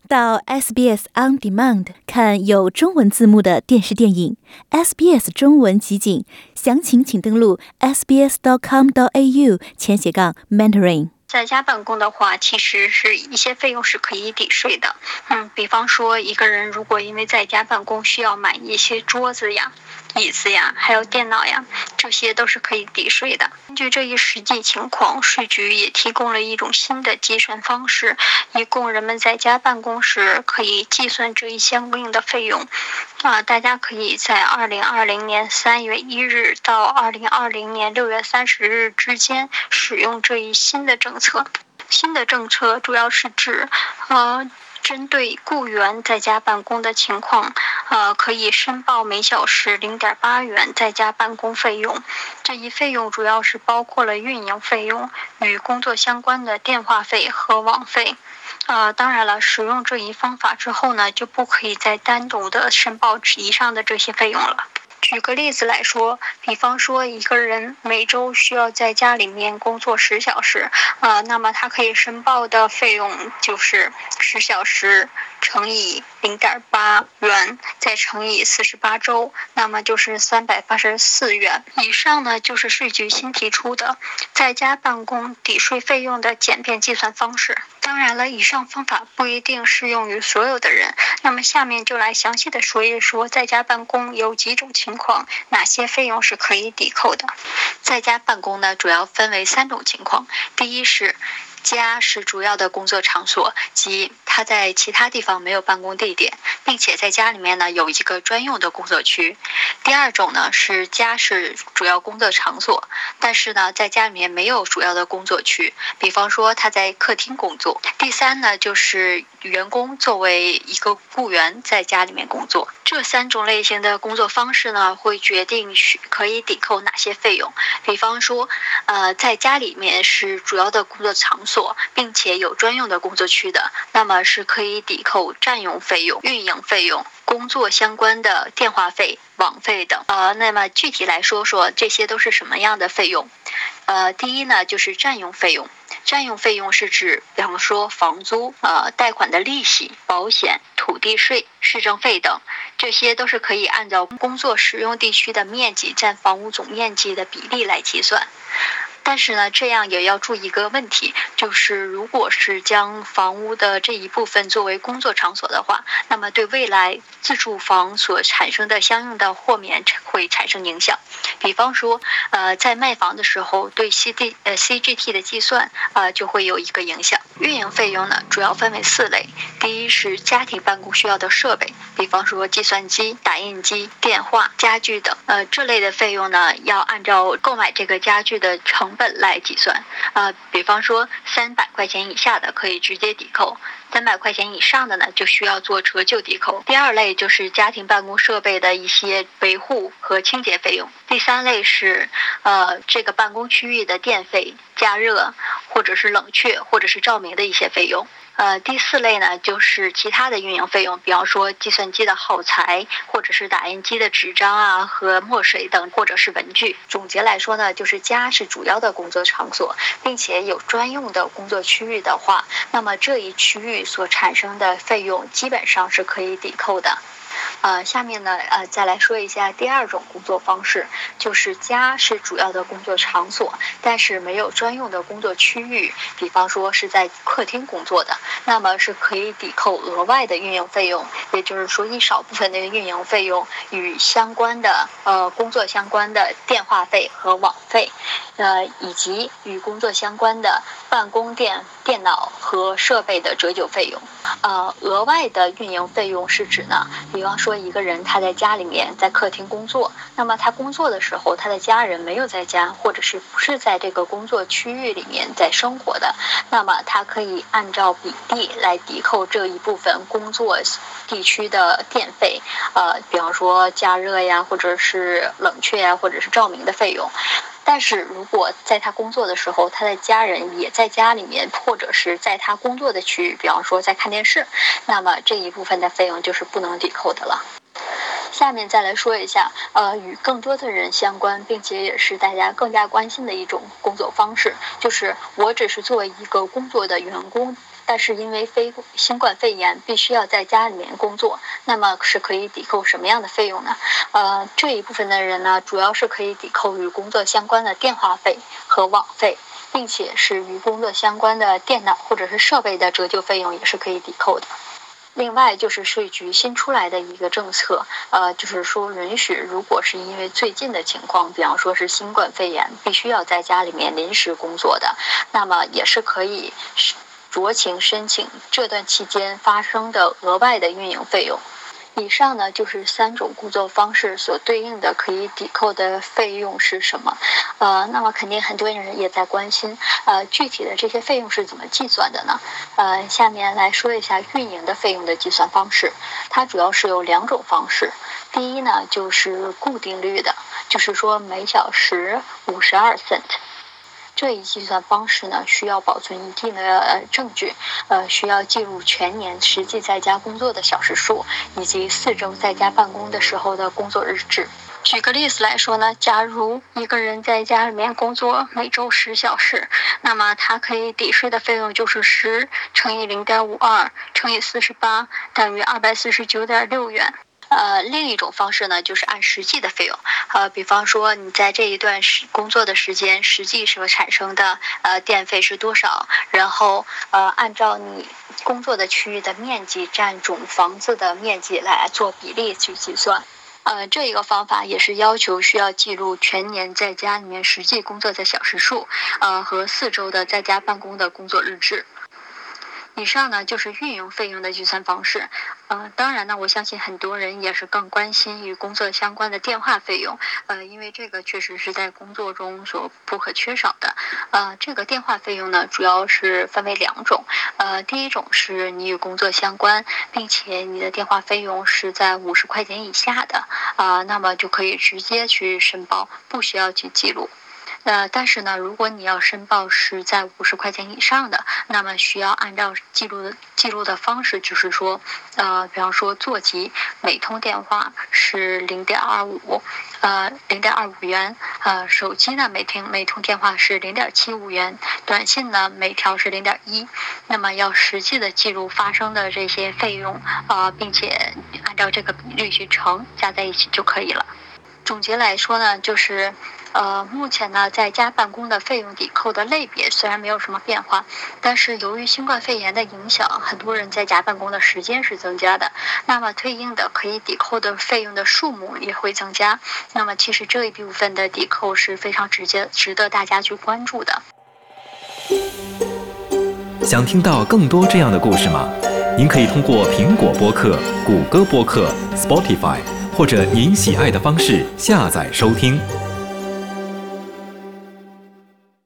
到 SBS On Demand 看有中文字幕的电视电影 SBS 中文集锦，详情请登录 sbs.com.au/Mandarin。 在家办公的话，其实是一些费用是可以抵税的。比方说一个人如果因为在家办公需要买一些桌子呀、椅子呀，还有电脑呀，这些都是可以抵税的。根据这一实际情况，税局也提供了一种新的计算方式，以供人们在家办公时可以计算这一相应的费用。大家可以在2020年3月1日到2020年6月30日之间使用这一新的政策。新的政策主要是指针对雇员在家办公的情况，可以申报每小时0.8元在家办公费用。这一费用主要是包括了运营费用、与工作相关的电话费和网费。当然了，使用这一方法之后呢，就不可以再单独的申报以上的这些费用了。举个例子来说，比方说一个人每周需要在家里面工作10小时，那么他可以申报的费用就是10小时乘以0.8元，再乘以48周，那么就是384元。以上呢就是税局新提出的在家办公抵税费用的简便计算方式。当然了，以上方法不一定适用于所有的人。那么下面就来详细的说一说在家办公有几种情况，哪些费用是可以抵扣的。在家办公呢，主要分为3种情况。第一是家是主要的工作场所，即他在其他地方没有办公地点，并且在家里面呢有一个专用的工作区。第二种呢是家是主要工作场所，但是呢在家里面没有主要的工作区，比方说他在客厅工作。第三呢就是员工作为一个雇员在家里面工作。这3种类型的工作方式呢，会决定可以抵扣哪些费用。比方说在家里面是主要的工作场所，并且有专用的工作区的，那么是可以抵扣占用费用、运营费用、工作相关的电话费、网费等。那么具体来说说这些都是什么样的费用。第一呢就是占用费用。占用费用是指比方说房租、贷款的利息、保险、土地税、市政费等，这些都是可以按照工作使用地区的面积占房屋总面积的比例来计算。但是呢，这样也要注意一个问题，就是如果是将房屋的这一部分作为工作场所的话，那么对未来自住房所产生的相应的豁免会产生影响。比方说在卖房的时候对 CGT 的计算就会有一个影响。运营费用呢主要分为4类。第一是家庭办公需要的设备，比方说计算机、打印机、电话、家具等。这类的费用呢要按照购买这个家具的成本来计算。比方说300块钱以下的可以直接抵扣，300块钱以上的呢就需要做折旧抵扣。第2类就是家庭办公设备的一些维护和清洁费用。第3类是这个办公区域的电费、加热或者是冷却或者是照明的一些费用。第4类呢就是其他的运营费用，比方说计算机的耗材，或者是打印机的纸张和墨水等，或者是文具。总结来说呢，就是家是主要的工作场所，并且有专用的工作区域的话，那么这一区域所产生的费用基本上是可以抵扣的。下面呢再来说一下第2种工作方式，就是家是主要的工作场所，但是没有专用的工作区域，比方说是在客厅工作的，那么是可以抵扣额外的运营费用，也就是说一少部分的运营费用与相关的工作相关的电话费和网费，以及与工作相关的办公电脑和设备的折旧费用。额外的运营费用是指呢，比方说一个人他在家里面在客厅工作，那么他工作的时候他的家人没有在家，或者是不是在这个工作区域里面在生活的，那么他可以按照比例来抵扣这一部分工作地区的电费，比方说加热呀，或者是冷却呀，或者是照明的费用。但是如果在他工作的时候，他的家人也在家里面，或者是在他工作的区域，比方说在看电视，那么这一部分的费用就是不能抵扣的了。下面再来说一下，与更多的人相关，并且也是大家更加关心的一种工作方式，就是我只是作为一个工作的员工但是因为新冠肺炎必须要在家里面工作，那么是可以抵扣什么样的费用呢？这一部分的人呢，主要是可以抵扣与工作相关的电话费和网费，并且是与工作相关的电脑或者是设备的折旧费用也是可以抵扣的。另外就是税局新出来的一个政策，就是说允许，如果是因为最近的情况，比方说是新冠肺炎，必须要在家里面临时工作的，那么也是可以酌情申请这段期间发生的额外的运营费用。以上呢就是3种工作方式所对应的可以抵扣的费用是什么。那么肯定很多人也在关心，具体的这些费用是怎么计算的呢？下面来说一下运营的费用的计算方式。它主要是有2种方式。第一呢就是固定率的，就是说每小时52 cent。这一计算方式呢，需要保存一定的证据，需要记录全年实际在家工作的小时数，以及4周在家办公的时候的工作日志。举个例子来说呢，假如一个人在家里面工作每周10小时，那么他可以抵税的费用就是10乘以0.52乘以48等于249.6元。另一种方式呢，就是按实际的费用，比方说你在这一段工作的时间，实际所产生的电费是多少，然后按照你工作的区域的面积占总房子的面积来做比例去计算。这一个方法也是要求需要记录全年在家里面实际工作的小时数，和4周的在家办公的工作日志。以上呢就是运营费用的计算方式。当然呢，我相信很多人也是更关心与工作相关的电话费用，因为这个确实是在工作中所不可缺少的。这个电话费用呢，主要是分为2种。第一种是你与工作相关，并且你的电话费用是在50块钱以下的，那么就可以直接去申报，不需要去记录。但是呢，如果你要申报是在50块钱以上的，那么需要按照记录的方式，就是说，比方说座机每通电话是0.25元，手机呢每通电话是0.75元，短信呢每条是0.1，那么要实际的记录发生的这些费用，并且按照这个比率去乘，加在一起就可以了。总结来说呢，就是目前呢，在家办公的费用抵扣的类别虽然没有什么变化，但是由于新冠肺炎的影响，很多人在家办公的时间是增加的，那么对应的可以抵扣的费用的数目也会增加。那么其实这一部分的抵扣是非常值得大家去关注的。 想听到更多这样的故事吗？您可以通过苹果播客、谷歌播客、Spotify 或者您喜爱的方式下载收听。